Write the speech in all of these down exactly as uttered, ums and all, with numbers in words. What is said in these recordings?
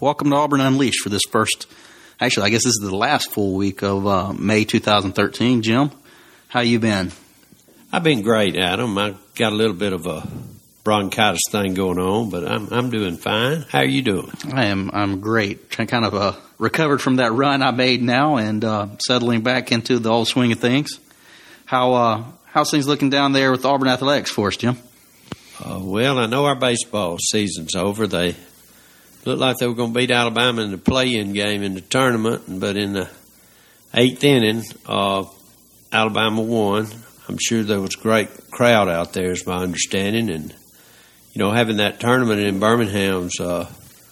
welcome to Auburn Unleashed for this first, actually, I guess this is the last full week of uh, May twenty thirteen. Jim, how you been? I've been great, Adam. I got a little bit of a bronchitis thing going on, but I'm I'm doing fine. How are you doing? I am I'm great. I kind of uh, recovered from that run I made now and uh, settling back into the old swing of things. How uh, how's things looking down there with Auburn Athletics for us, Jim? Uh, well, I know our baseball season's over. They looked like they were going to beat Alabama in the play-in game in the tournament, but in the eighth inning, uh, Alabama won. I'm sure there was a great crowd out there, is my understanding, and you know, having that tournament in Birmingham's uh,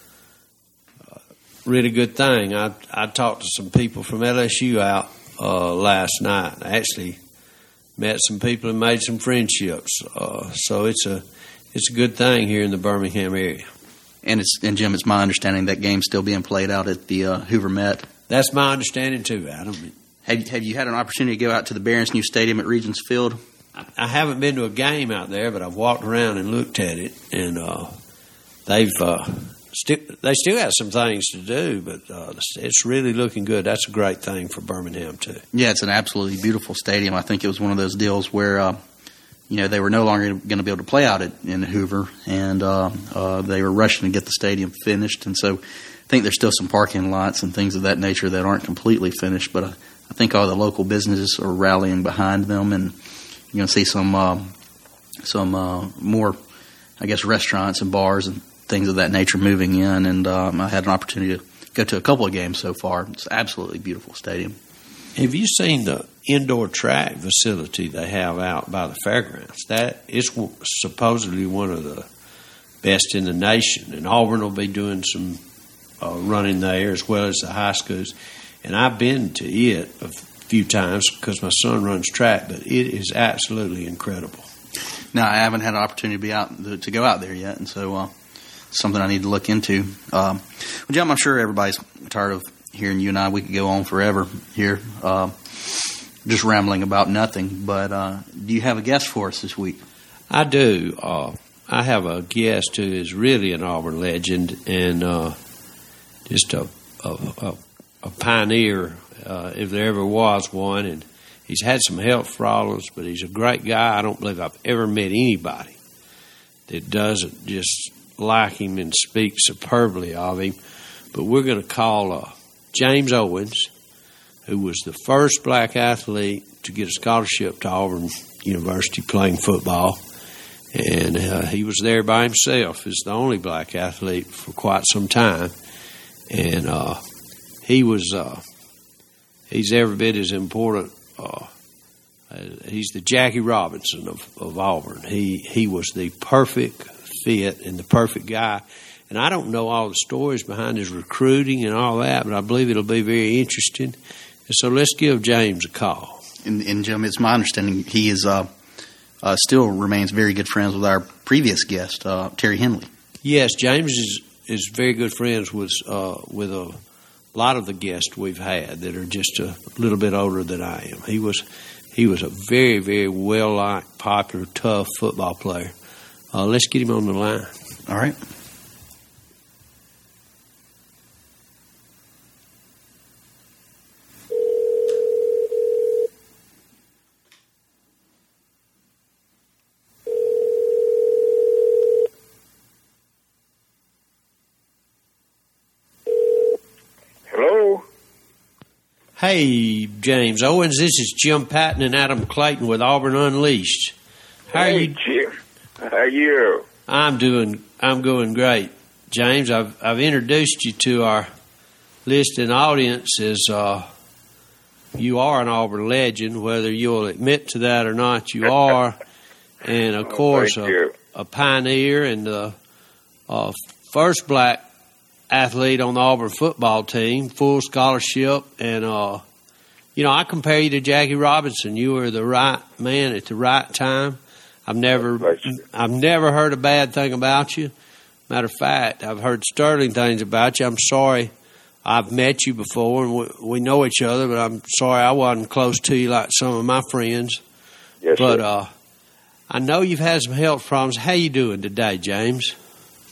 uh, really good thing. I I talked to some people from L S U out uh, last night. I actually met some people and made some friendships. Uh, so it's a it's a good thing here in the Birmingham area. And it's and Jim, it's my understanding that game's still being played out at the uh, Hoover Met. That's my understanding too, Adam. Have Have you had an opportunity to go out to the Barron's new stadium at Regions Field? I, I haven't been to a game out there, but I've walked around and looked at it, and uh, they've uh, still they still have some things to do, but uh, it's really looking good. That's a great thing for Birmingham too. Yeah, it's an absolutely beautiful stadium. I think it was one of those deals where. Uh, You know, they were no longer going to be able to play out at, in Hoover, and uh, uh, they were rushing to get the stadium finished. And so I think there's still some parking lots and things of that nature that aren't completely finished, but I, I think all the local businesses are rallying behind them, and you're going to see some, uh, some uh, more, I guess, restaurants and bars and things of that nature moving in. And um, I had an opportunity to go to a couple of games so far. It's an absolutely beautiful stadium. Have you seen the indoor track facility they have out by the fairgrounds? That is supposedly one of the best in the nation, and Auburn will be doing some uh, running there as well as the high schools. And I've been to it a few times because my son runs track, but it is absolutely incredible. Now, I haven't had an opportunity to be out to go out there yet, and so uh, it's something I need to look into. Um, well, Jim, I'm sure everybody's tired of hearing you and I. We could go on forever here, uh, just rambling about nothing. But uh, do you have a guest for us this week? I do. Uh, I have a guest who is really an Auburn legend and uh, just a, a, a, a pioneer, uh, if there ever was one. And he's had some health problems, but he's a great guy. I don't believe I've ever met anybody that doesn't just like him and speak superbly of him. But we're going to call uh, James Owens, who was the first black athlete to get a scholarship to Auburn University playing football. And uh, he was there by himself as the only black athlete for quite some time. And uh, he was, uh, he's every bit as important. Uh, he's the Jackie Robinson of, of Auburn. He, he was the perfect fit and the perfect guy. And I don't know all the stories behind his recruiting and all that, but I believe it'll be very interesting. And so let's give James a call. And, and Jim, it's my understanding he is uh, uh, still remains very good friends with our previous guest, uh, Terry Henley. Yes, James is is very good friends with uh, with a lot of the guests we've had that are just a little bit older than I am. He was he was a very very well liked, popular, tough football player. Uh, let's get him on the line. All right. Hey, James Owens, this is Jim Patton and Adam Clayton with Auburn Unleashed. How hey, are you? Jim. How are you? I'm doing. I'm going great, James. I've I've introduced you to our listening audience as uh, you are an Auburn legend, whether you'll admit to that or not. You are, and of oh, course, a, a pioneer and the uh, first black athlete on the Auburn football team, full scholarship, and uh, you know, I compare you to Jackie Robinson. You were the right man at the right time. I've never, I've never heard a bad thing about you. Matter of fact, I've heard sterling things about you. I'm sorry, I've met you before and we, we know each other, but I'm sorry I wasn't close to you like some of my friends. Yes, but sir. uh, I know you've had some health problems. How you doing today, James?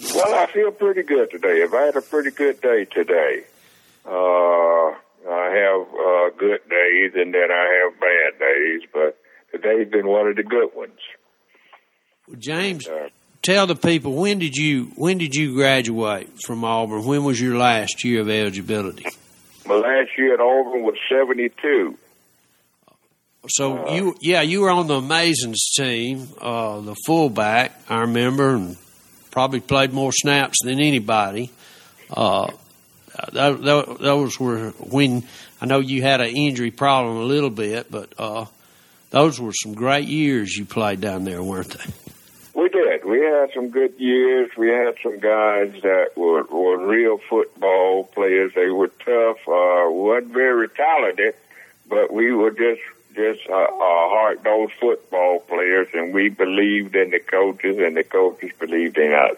Well, I feel pretty good today. I've had a pretty good day today. Uh, I have uh, good days, and then I have bad days, but today's been one of the good ones. Well, James, uh, tell the people, when did you when did you graduate from Auburn? When was your last year of eligibility? My last year at Auburn was seventy-two. So uh, you, yeah, you were on the Amazins team, uh, the fullback, I remember, and probably played more snaps than anybody. Uh, those, those were when I know you had an injury problem a little bit, but uh, those were some great years you played down there, weren't they? We did. We had some good years. We had some guys that were, were real football players. They were tough. Uh, wasn't very talented, but we were just just uh, uh, hard-nosed football players, and we believed in the coaches, and the coaches believed in us.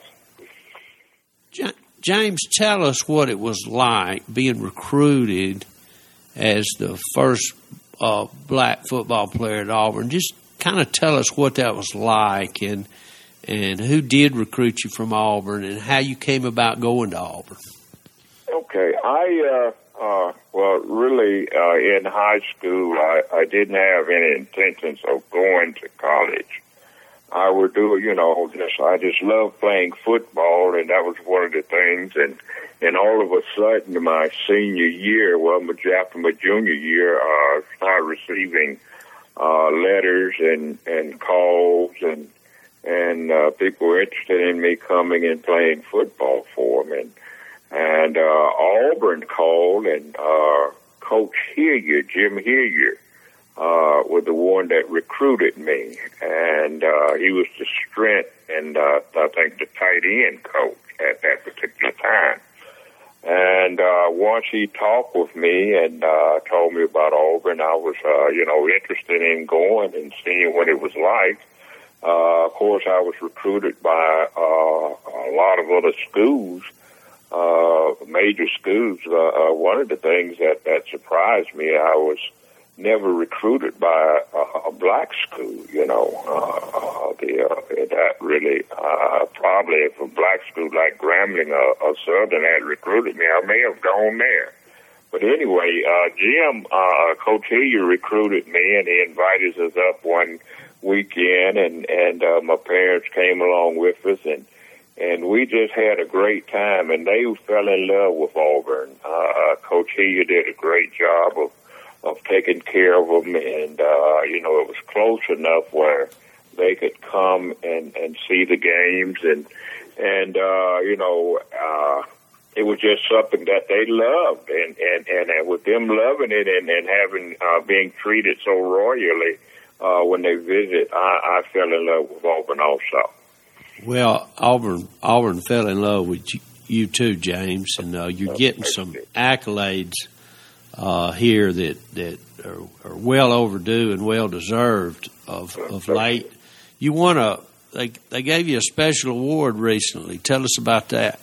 James, tell us what it was like being recruited as the first uh, black football player at Auburn. Just kind of tell us what that was like, and and who did recruit you from Auburn, and how you came about going to Auburn. Okay, I uh, uh, well, really, uh, in high school, I, I didn't have any intentions of going to college. I would do, you know, just I just loved playing football, and that was one of the things. And and all of a sudden, my senior year, well, my, after my junior year, I uh, started receiving uh, letters and and calls, and and uh, people were interested in me coming and playing football for them. And and uh, Auburn called, and uh, Coach Hilliard, Jim Hilliard, Uh, was the one that recruited me, and uh, he was the strength and uh, I think the tight end coach at that particular time. And uh, once he talked with me and uh, told me about Auburn, I was, uh, you know, interested in going and seeing what it was like. Uh, of course, I was recruited by uh, a lot of other schools, uh, major schools. Uh, uh, one of the things that, that surprised me, I was never recruited by a, a black school, you know. Uh, uh, the, uh, that really, uh, probably if a black school like Grambling or, or Southern had recruited me, I may have gone there. But anyway, uh, Jim, uh, Coach Hilliard recruited me, and he invited us up one weekend, and, and uh, my parents came along with us, and and we just had a great time, and they fell in love with Auburn. Uh, Coach Hilliard did a great job of of taking care of them, and, uh, you know, it was close enough where they could come and, and see the games, and, and, uh, you know, uh, it was just something that they loved, and, and, and, and with them loving it and, and having, uh, being treated so royally, uh, when they visit, I, I fell in love with Auburn also. Well, Auburn, Auburn fell in love with you, you too, James, and, uh, you're getting some accolades Uh, here that that are, are well overdue and well deserved of of late. You won a they they gave you a special award recently. Tell us about that.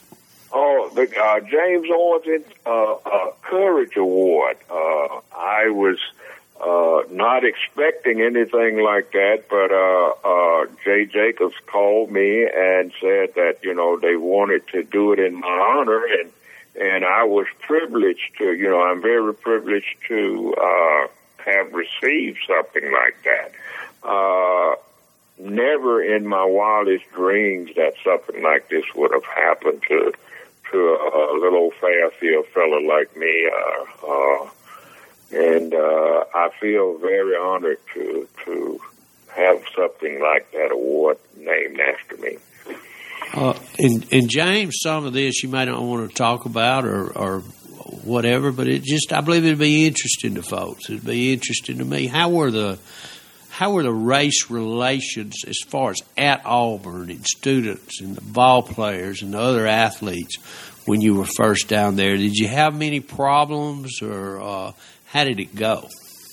Oh, the uh, James Owens uh, uh, Courage Award. Uh, I was uh, not expecting anything like that, but uh, uh, Jay Jacobs called me and said that, you know, they wanted to do it in my honor, and And I was privileged to, you know, I'm very privileged to uh, have received something like that. Uh, never in my wildest dreams that something like this would have happened to to a, a little old Fairfield fellow like me. Uh, uh, and uh, I feel very honored to to have something like that award named after me. Uh, and, and James, some of this you may not want to talk about or, or whatever, but it just, I believe it'd be interesting to folks. It'd be interesting to me. How were the how were the race relations as far as at Auburn and students and the ball players and the other athletes when you were first down there? Did you have many problems, or uh, how did it go?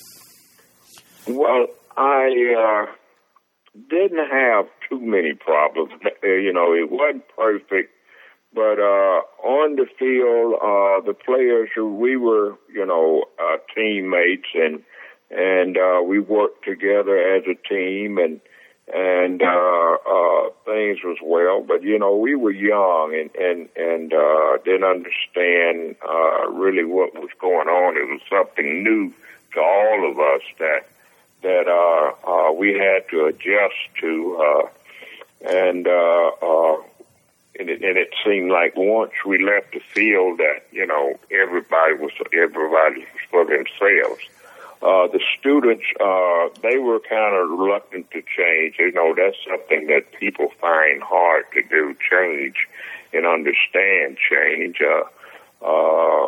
Well, I uh, didn't have too many problems. You know, it wasn't perfect, but uh, on the field, uh, the players who we were, you know, uh, teammates, and and uh, we worked together as a team, and and uh, uh, things was well. But you know, we were young and and and uh, didn't understand uh, really what was going on. It was something new to all of us that that uh, uh, we had to adjust to, uh, and uh, uh, and, it, and it seemed like once we left the field that you know everybody was everybody was for themselves. Uh, the students, uh, they were kind of reluctant to change. You know, that's something that people find hard to do, change and understand change. Uh, uh,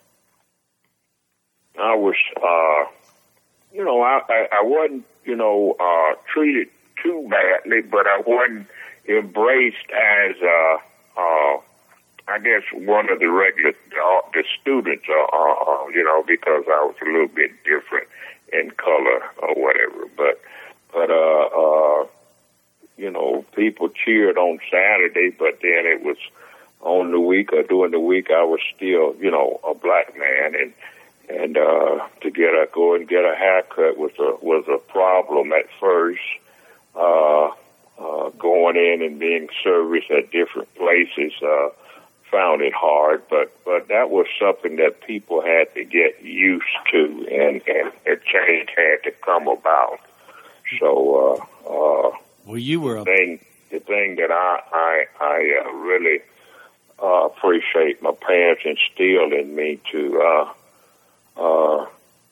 I was, uh, you know, I, I, I wasn't, you know, uh, treated too badly, but I wasn't embraced as, uh, uh, I guess one of the regular, uh, the students, uh, uh, you know, because I was a little bit different in color or whatever. But, but, uh, uh, you know, people cheered on Saturday, but then it was on the week or during the week, I was still, you know, a black man. And, and, uh, to get a, go and get a haircut was a, was a problem at first, uh, uh, going in and being serviced at different places, uh, found it hard, but but that was something that people had to get used to, and and a change had to come about. So, uh, uh, well, you were a thing. The thing that I I, I uh, really uh, appreciate my parents instilled in me to uh, uh,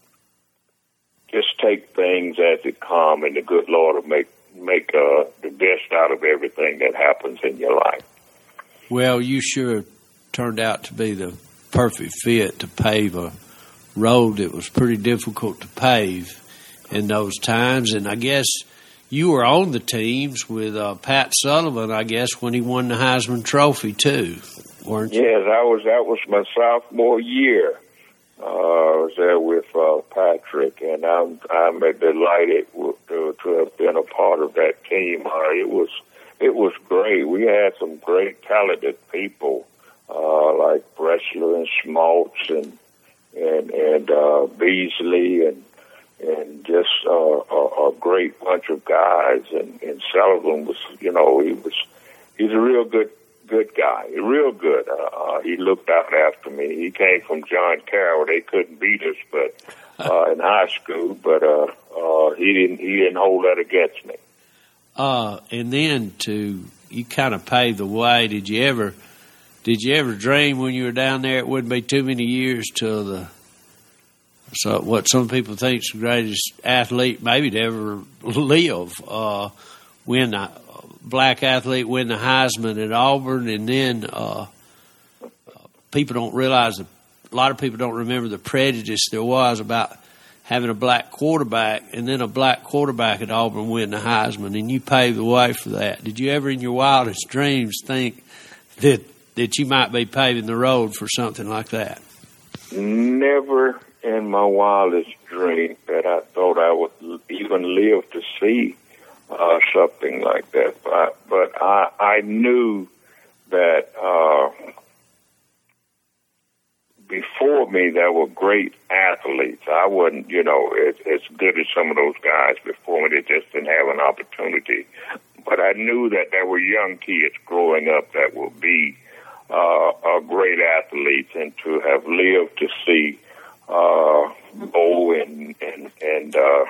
just take things as it come, and the good Lord will make make uh, the best out of everything that happens in your life. Well, you sure turned out to be the perfect fit to pave a road that was pretty difficult to pave in those times. And I guess you were on the teams with uh, Pat Sullivan, I guess, when he won the Heisman Trophy, too, weren't you? Yes, I was. That was my sophomore year. Uh, I was there with uh, Patrick, and I'm, I'm delighted to, to have been a part of that team. Uh, it was It was great. We had some great, talented people uh, like Bressler and Schmaltz and and and uh, Beasley and and just uh, a, a great bunch of guys. And, and Sullivan was, you know, he was he's a real good good guy, real good. Uh, uh, he looked out after me. He came from John Carroll. They couldn't beat us, but uh, in high school, but uh, uh, he didn't he didn't hold that against me. Uh, and then to, you kind of paved the way. Did you ever, did you ever dream when you were down there it wouldn't be too many years till the, so what some people think is the greatest athlete maybe to ever live, uh, win a black athlete win the Heisman at Auburn, and then, uh, people don't realize that a lot of people don't remember the prejudice there was about having a black quarterback, and then a black quarterback at Auburn win the Heisman, and you paved the way for that. Did you ever in your wildest dreams think that that you might be paving the road for something like that? Never in my wildest dream that I thought I would even live to see uh, something like that. But, but I, I knew that uh, before me, there were great athletes. I wasn't, you know, as, as good as some of those guys before me. They just didn't have an opportunity. But I knew that there were young kids growing up that would be uh, uh, great athletes, and to have lived to see uh, Bo and and and uh,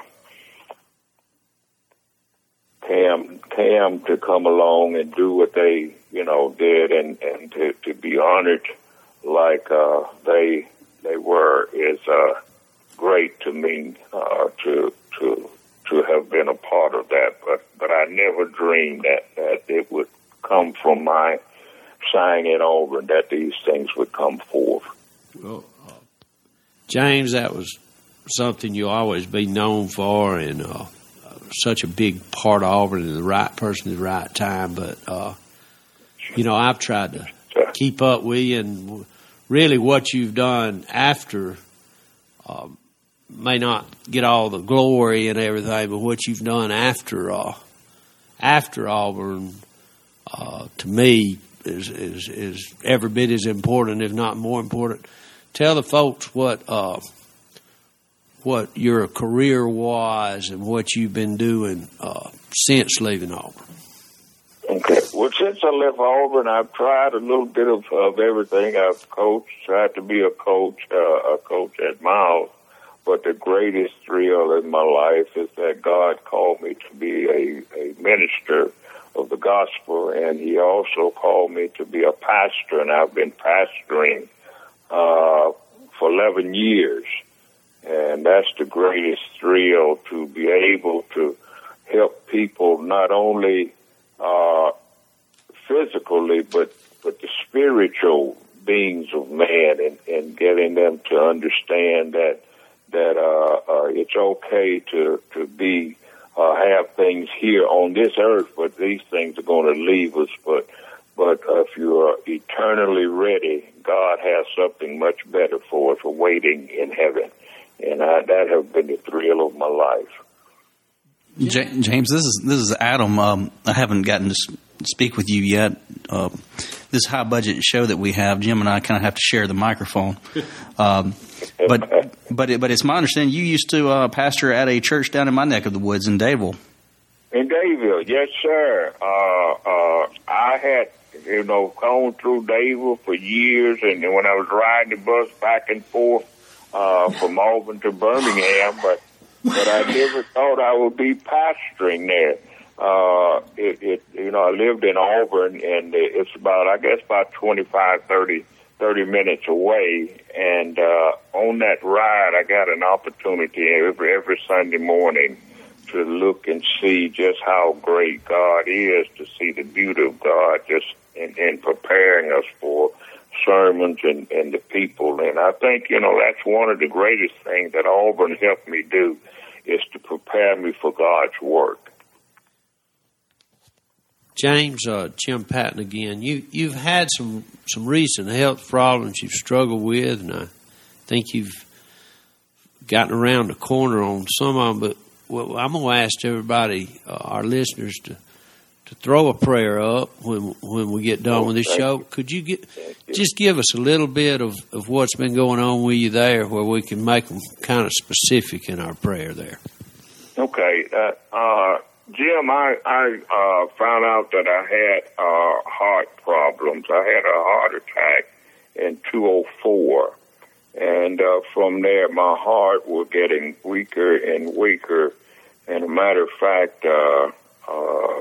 Cam Cam to come along and do what they, you know, did, and and to, to be honored like uh, they they were is uh, great to me uh, to to to have been a part of that. But but I never dreamed that, that it would come from my signing at Auburn, that these things would come forth. Well, uh, James, that was something you'll always be known for, and uh, such a big part of Auburn, and the right person at the right time. But uh, you know, I've tried to keep up with you, and really what you've done after uh, may not get all the glory and everything, but what you've done after uh, after Auburn, uh, to me, is, is is every bit as important, if not more important. Tell the folks what uh, what your career was and what you've been doing uh, since leaving Auburn? Okay. Well, since I left Auburn, I've tried a little bit of, of everything. I've coached, tried to be a coach, uh, a coach at Miles. But the greatest thrill in my life is that God called me to be a, a minister of the gospel, and He also called me to be a pastor, and I've been pastoring uh, for eleven years. And that's the greatest thrill, to be able to help people not only uh, physically, but, but the spiritual beings of man, and, and getting them to understand that that uh, uh, it's okay to, to be uh, have things here on this earth, but these things are going to leave us. But but uh, if you are eternally ready, God has something much better for us waiting in heaven. And I, that has been the thrill of my life. J- James, this is this is Adam. Um, I haven't gotten to speak with you yet. Uh, this high budget show that we have, Jim and I kind of have to share the microphone. Um, but but it, but it's my understanding you used to uh, pastor at a church down in my neck of the woods in Dadeville. In Dadeville, yes, sir. Uh, uh, I had, you know, gone through Dadeville for years, and when I was riding the bus back and forth uh, from Auburn to Birmingham, but but I never thought I would be pastoring there. Uh, it, it, you know, I lived in Auburn, and it's about, I guess, about twenty-five, thirty, thirty minutes away. And uh, on that ride, I got an opportunity every every Sunday morning to look and see just how great God is, to see the beauty of God, just in, in preparing us for sermons and, and the people. And I think, you know, that's one of the greatest things that Auburn helped me do, is to prepare me for God's work. James, uh, Jim Patton again. You, you've had some, some recent health problems you've struggled with, and I think you've gotten around the corner on some of them. But well, I'm going to ask everybody, uh, our listeners, to to throw a prayer up when when we get done with this show. Could you get just give us a little bit of, of what's been going on with you there, where we can make them kind of specific in our prayer there? Okay. Uh, uh, Jim, I, I uh, found out that I had uh, heart problems. I had a heart attack in two oh four. And uh, from there, my heart was getting weaker and weaker. And a matter of fact, uh, uh,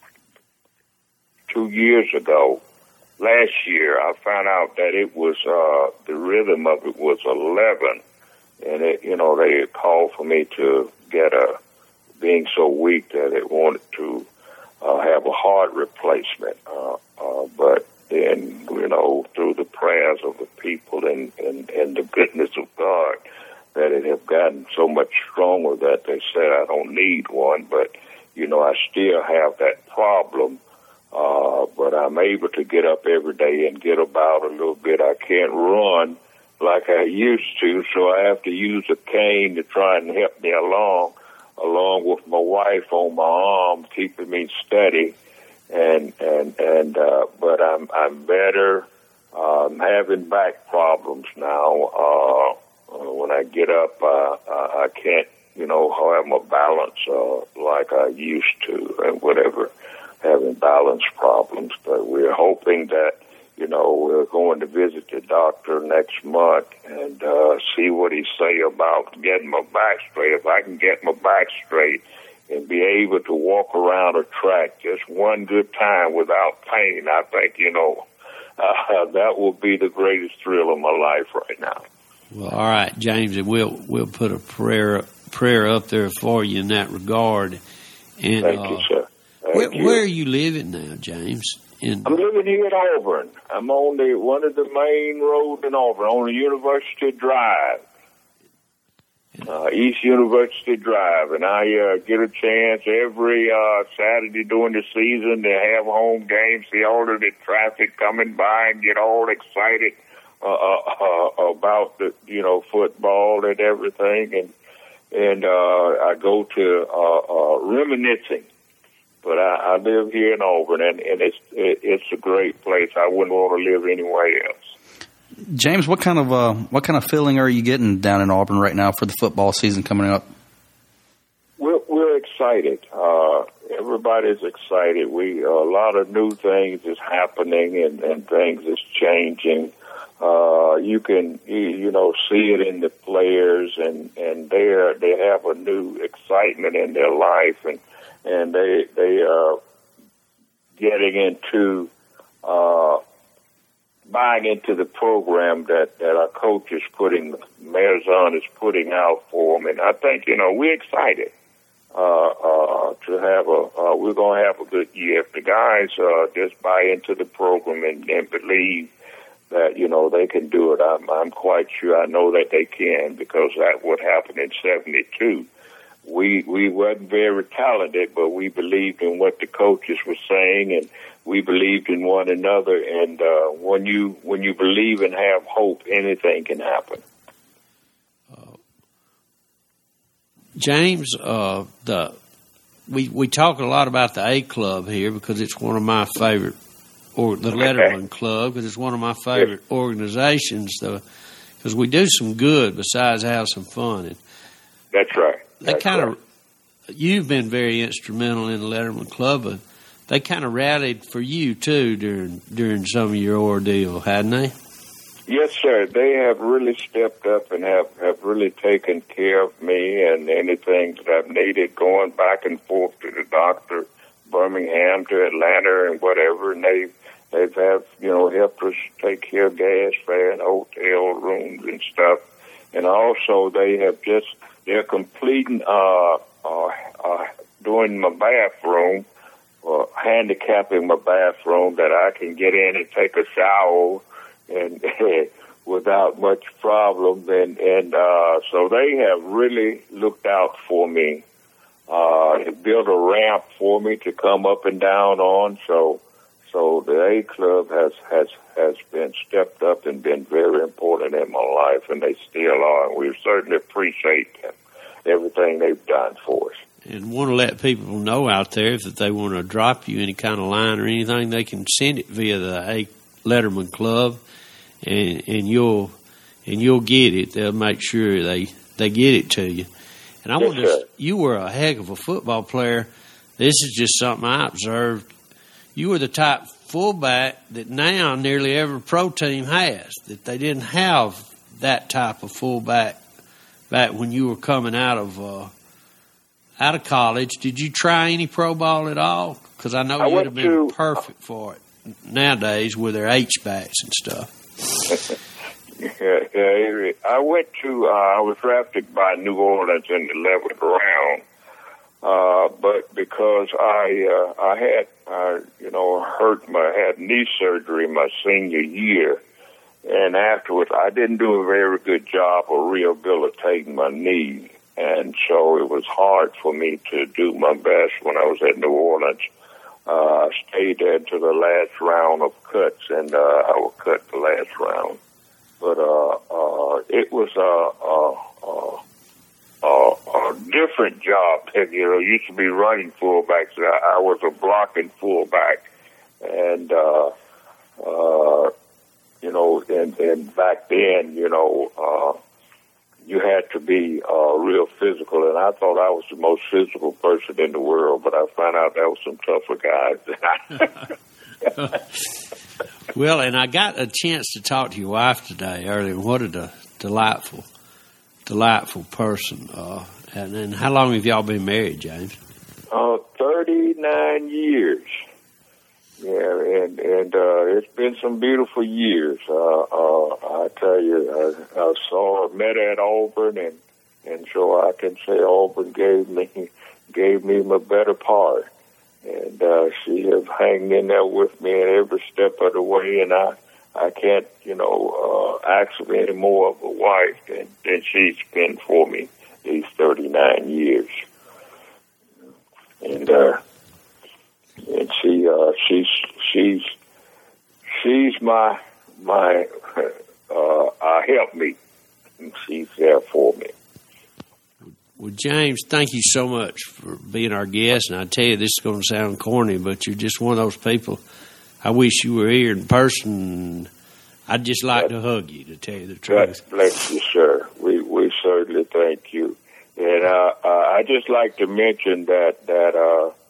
two years ago, last year, I found out that it was, uh, the rhythm of it was eleven. And, it, you know, they had called for me to get a, being so weak that it wanted to uh, have a heart replacement. Uh, uh, but then, you know, through the prayers of the people and, and, and the goodness of God, that it have gotten so much stronger that they said I don't need one. But, you know, I still have that problem. Uh, but I'm able to get up every day and get about a little bit. I can't run like I used to, so I have to use a cane to try and help me along, along with my wife on my arm, keeping me steady. And, and, and, uh, but I'm, I'm better. Uh, I'm having back problems now. Uh, when I get up, uh, I can't, you know, have my balance, uh, like I used to, and whatever, having balance problems. But we're hoping that, you know, we're going to visit the doctor next month and, uh, see what he say about getting my back straight. If I can get my back straight and be able to walk around a track just one good time without pain, I think, you know, uh, that will be the greatest thrill of my life right now. Well, all right, James, and we'll we'll put a prayer prayer up there for you in that regard. And thank uh, you, sir. Thank where, you. where are you living now, James? In I'm living here in Auburn. I'm on the one of the main roads in Auburn, on the University Drive. Uh, East University Drive, and I uh, get a chance every uh, Saturday during the season to have home games, see all of the traffic coming by, and get all excited uh, uh, about the you know football and everything, and and uh, I go to uh, uh, reminiscing. But I, I live here in Auburn, and, and it's it, it's a great place. I wouldn't want to live anywhere else. James, what kind of uh, what kind of feeling are you getting down in Auburn right now for the football season coming up? We're we're excited. Uh, everybody's excited. We a lot of new things is happening, and, and things is changing. Uh, you can you, you know see it in the players, and and they are, they have a new excitement in their life, and and they they are getting into uh, buying into the program that that our coach is putting, Malzahn is putting out for them, and I think you know we're excited. Uh, uh, to have a, uh, we're going to have a good year. If the guys, uh, just buy into the program and, and believe that, you know, they can do it, I'm, I'm quite sure I know that they can, because that what happened in seventy-two. We, we wasn't very talented, but we believed in what the coaches were saying, and we believed in one another. And, uh, when you, when you believe and have hope, anything can happen. James, uh, the we we talk a lot about the A Club here because it's one of my favorite, or the Letterman Club because it's one of my favorite organizations. Because we do some good besides have some fun. And that's right. They That's kind right. of you've been very instrumental in the Letterman Club, but they kind of rallied for you too during during some of your ordeal, hadn't they? Yes, sir. They have really stepped up and have, have really taken care of me and anything that I've needed, going back and forth to the doctor, Birmingham to Atlanta and whatever. And they, they've have, you know, helped us take care of gas fare and hotel rooms and stuff. And also they have just, they're completing, uh, uh, uh doing my bathroom, uh, handicapping my bathroom that I can get in and take a shower and without much problem, and and uh, so they have really looked out for me. Uh, they built a ramp for me to come up and down on. So, so the A Club has has has been stepped up and been very important in my life, and they still are. And we certainly appreciate them, everything they've done for us. And want to let people know out there if they want to drop you any kind of line or anything, they can send it via the A Letterman Club. And, and you'll and you'll get it. They'll make sure they, they get it to you. And I yes, want to. You were a heck of a football player. This is just something I observed. You were the type fullback that now nearly every pro team has. That they didn't have that type of fullback back when you were coming out of uh, out of college. Did you try any pro ball at all? Because I know I you'd have been to, perfect for it nowadays with their H backs and stuff. yeah, yeah, I went to, uh, I was drafted by New Orleans in the eleventh round, uh, but because I, uh, I had, uh, you know, hurt my, had knee surgery my senior year, and afterwards I didn't do a very good job of rehabilitating my knee, and so it was hard for me to do my best when I was at New Orleans. I uh, stayed there to the last round of cuts, and uh, I was cut the last round. But uh, uh, it was a, a, a, a different job. You know, it used to be running fullbacks. I, I was a blocking fullback, and uh, uh, you know, and, and back then, you know, uh, you had to be uh, real physical, and I thought I was the most physical person in the world, but I found out there was some tougher guys. Well, and I got a chance to talk to your wife today earlier. What a de- delightful, delightful person. Uh, and, and how long have y'all been married, James? Uh, thirty-nine years. Yeah, and and uh, it's been some beautiful years. Uh, uh, I tell you, I, I saw met her at Auburn, and and so I can say Auburn gave me gave me my better part, and uh, she has hanged in there with me at every step of the way. And I I can't you know uh, ask for any more of a wife than than she's been for me these thirty-nine years, and. Uh, And she, uh, she's, she's, she's my, my, uh, uh, help me. She's there for me. Well, James, thank you so much for being our guest. And I tell you, this is going to sound corny, but you're just one of those people. I wish you were here in person. I'd just like to hug you, to tell you the truth. God bless you, sir. We, we certainly thank you. And, uh, uh, I just like to mention that, that, uh,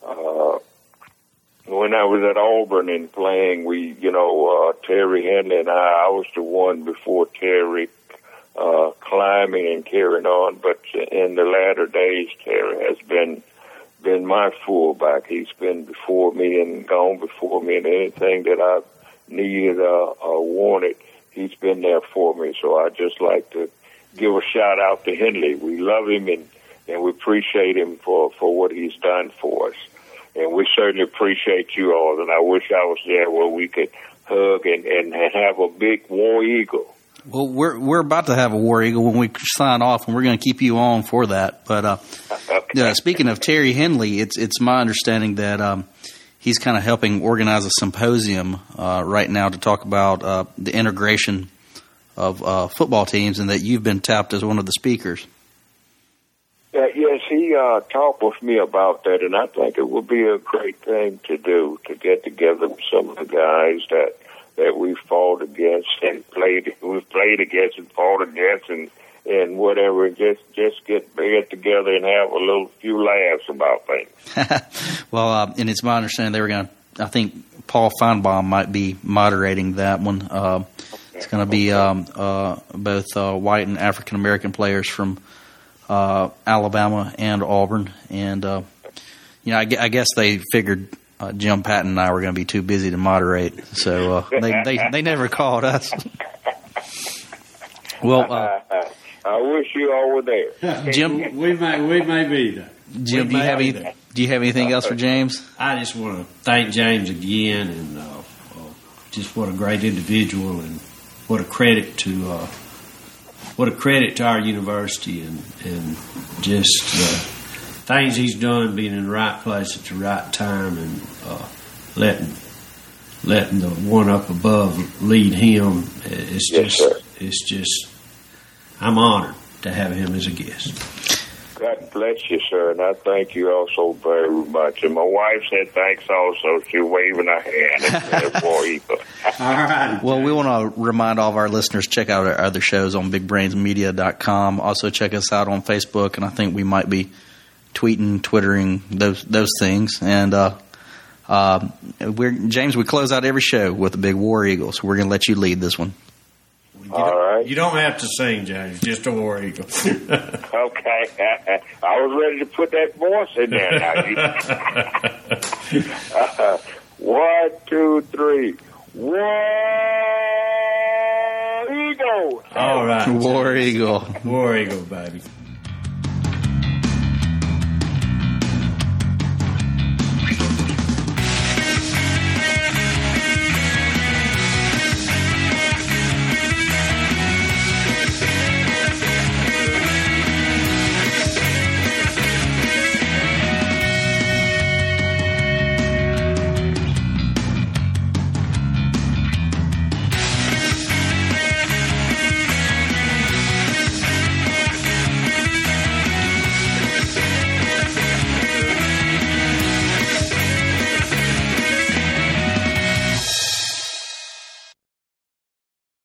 uh, when I was at Auburn and playing, we, you know, uh, Terry Henley and I, I was the one before Terry, uh, climbing and carrying on. But in the latter days, Terry has been, been my fullback. He's been before me and gone before me, and anything that I've needed, uh, uh, wanted, he's been there for me. So I just like to give a shout out to Henley. We love him and, and we appreciate him for, for what he's done for us. And we certainly appreciate you all. And I wish I was there where we could hug and, and, and have a big War Eagle. Well, we're we're about to have a War Eagle when we sign off, and we're going to keep you on for that. But uh, okay. uh, speaking of Terry Henley, it's it's my understanding that um, he's kind of helping organize a symposium uh, right now to talk about uh, the integration of uh, football teams, and that you've been tapped as one of the speakers. Uh, yes, he uh, talked with me about that, and I think it would be a great thing to do, to get together with some of the guys that that we fought against and played, we've played against and fought against and, and whatever, just just get get together and have a little few laughs about things. Well, uh, and it's my understanding they were going to, I think Paul Feinbaum might be moderating that one. Uh, it's going to be um, uh, both uh, white and African-American players from Uh, Alabama and Auburn, and uh, you know, I, I guess they figured uh, Jim Patton and I were going to be too busy to moderate, so uh, they, they they never called us. Well, uh, I wish you all were there, Jim. We may we may be there. Jim, do you have any, do you have anything else for James? I just want to thank James again, and uh, uh, just what a great individual, and what a credit to. Uh, What a credit to our university, and, and just uh, things he's done, being in the right place at the right time, and uh, letting letting the one up above lead him. It's yes, just, sir. it's just. I'm honored to have him as a guest. God bless you, sir, and I thank you also very much. And my wife said thanks also. She's waving her hand at War Eagle. All right. Well, we want to remind all of our listeners, check out our other shows on big brains media dot com. Also, check us out on Facebook, and I think we might be tweeting, twittering, those those things. And uh, uh, we're James, we close out every show with a big War Eagle, so we're going to let you lead this one. You all don't, right. You don't have to sing, James. Just a War Eagle. Okay. I was ready to put that voice in there now. uh, one, two, three. War Eagle. All right. War Eagle. War Eagle, baby.